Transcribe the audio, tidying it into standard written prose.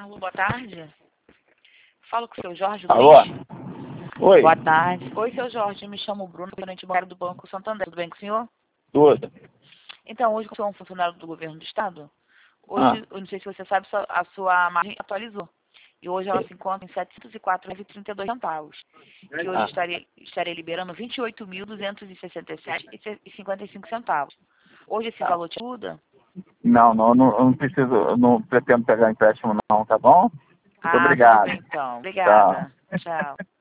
Alô, boa tarde. Falo com o seu Jorge Alô? Luiz. Oi. Boa tarde. Oi, seu Jorge. Eu me chamo Bruno, gerente bancário do Banco Santander. Tudo bem com o senhor? Tudo. Então, hoje eu sou um funcionário do governo do Estado. Hoje, eu não sei se você sabe, a sua margem atualizou. E hoje ela se encontra em R$ 704,32. Que hoje estarei liberando R$ 28.267,55. Hoje esse valor te muda? Não, eu não preciso, eu não pretendo pegar empréstimo não, tá bom? Muito Tudo obrigado. bem então. Tchau. Obrigada. Tchau.